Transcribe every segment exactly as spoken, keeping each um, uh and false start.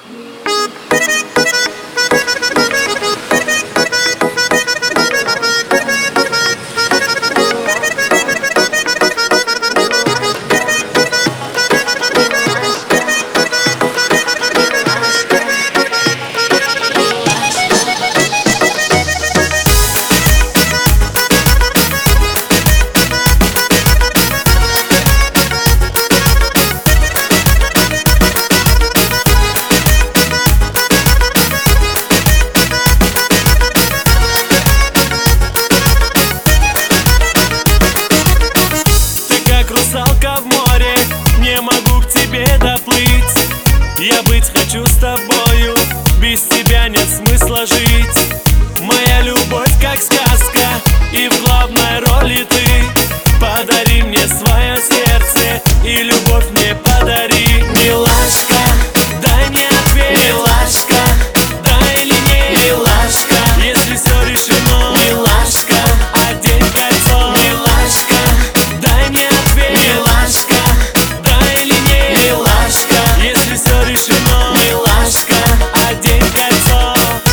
Русалка в море, не могу к тебе доплыть. Я быть хочу с тобою, без тебя нет смысла жить. Моя любовь как сказка, и в главной роли ты. Подари мне свое сердце, и любовь мне подари. Милашка, дай мне ответ. Милашка, да или нет. Милашка, если все решено. Милашка, одень кольцо. Милашка, дай мне ответ. Милашка, да или нет. Милашка, если все решено. Милашка, одень кольцо.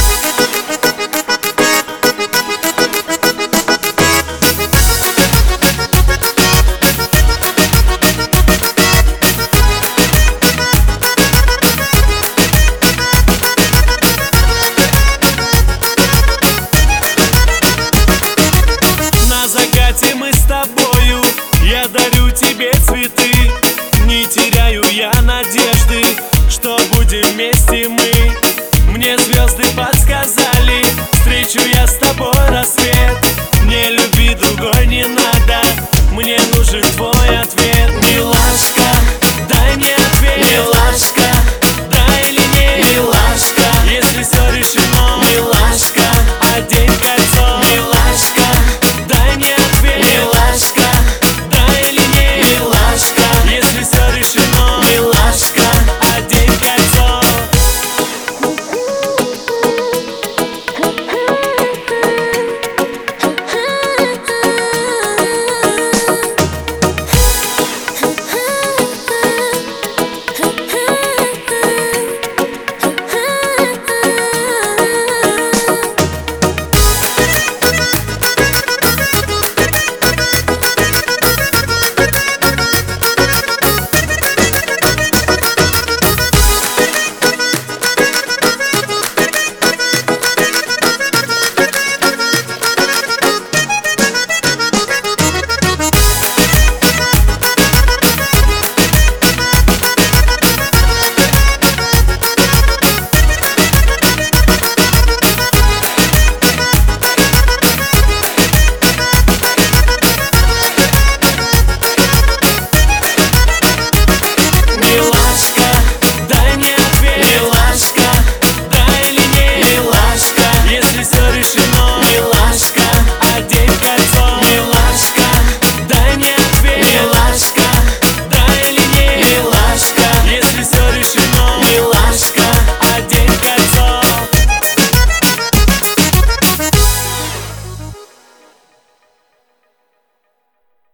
На закате мы с тобою, я дарю тебе цветы. Не теряю я надежды, что будем вместе мы. Мне звезды под